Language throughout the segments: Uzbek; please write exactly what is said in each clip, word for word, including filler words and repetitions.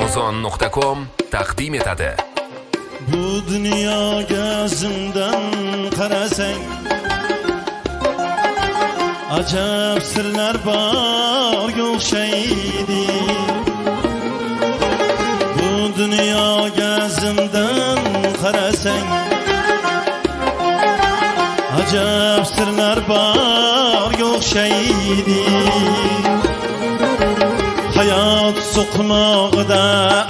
oson nuqta com taqdim etadi. Bu dunyoga zimdan qarasang, ajab sirlar borga o'xshaydi. Bu dunyoga zimdan qarasang, ajab sirlar borga o'xshaydi. Hayot so'qmog'ida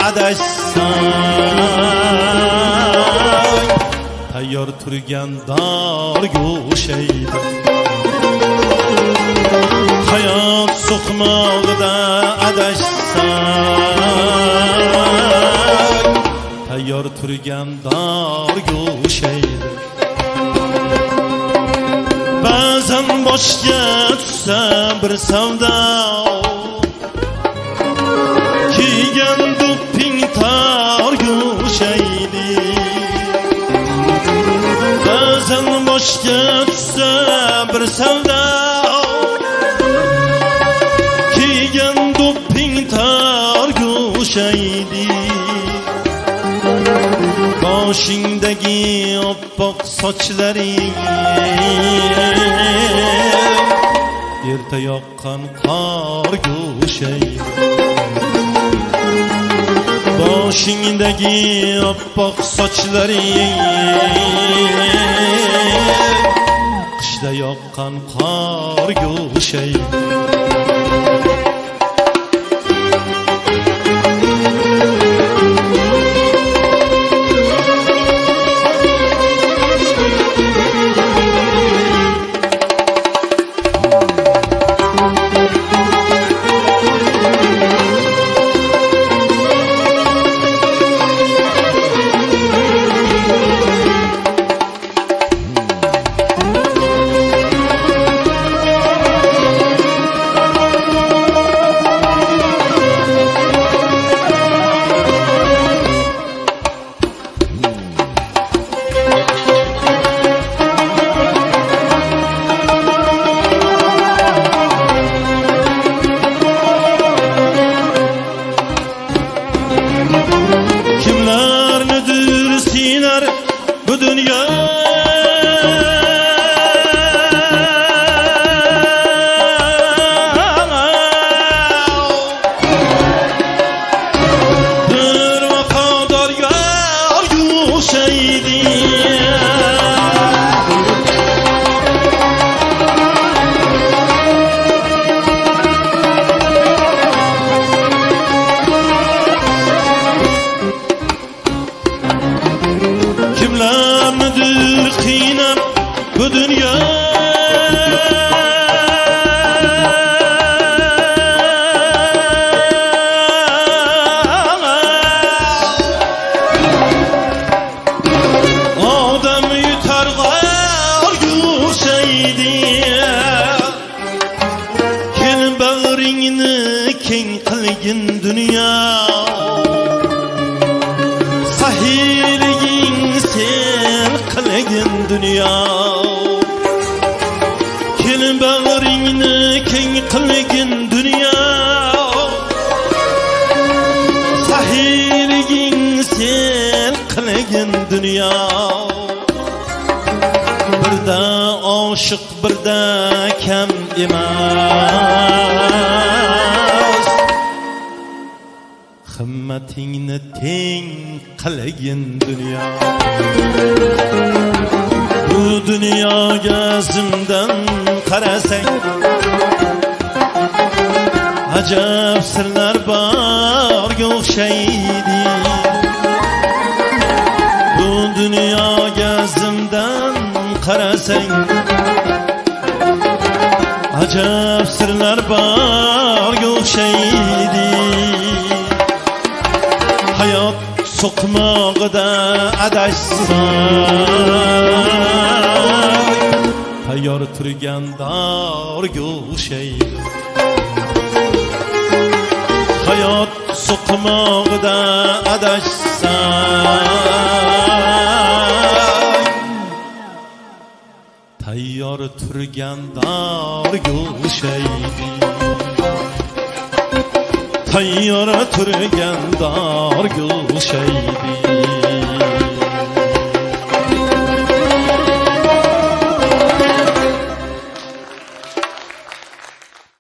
adashsang, tayyor turgan dorga o'xshaydi. Hayot so'qmog'ida adashsang, tayyor turgan dorga o'xshaydi. Ba'zan boshga tushsa bir savdo, kiygan do'pping torga o'xshaydi. Ba'zan boshga tushsa bir savdo, kiygan do'pping torga o'xshaydi. Boshingdagi oppoq sochlaring erta yoqqan qorga o'xshaydi. Boshingdagi oppoq sochlaring qishda yoqqan qorga o'xshaydi. Bu dünya bir vafodor yorga o'xshaydi. Kimlarnidir qiynab bu dünya, odam yutar g'arga o'xshaydi. Kel bag'ringni keng qilgin dunyo, sahilliging sen qilgin dunyo. Kel bag'ringni keng qilgin dunyo, sahilliging sen qilgin dunyo. Birda oshiq birda kam emas, himmatingni teng qilgin dunyo. Bu dunyoga zimdan qarasang, ajab sirlar borga o'xshaydi. Bu dunyoga zimdan qarasang, ajab sirlar borga o'xshaydi. Hayot so'qmog'ida adashsang, tayyor turgan dorga o'xshaydi. Hayot so'qmog'ida adashsang, tayyor turgan dorga o'xshaydi. tayyor turgan dorgo'shaydi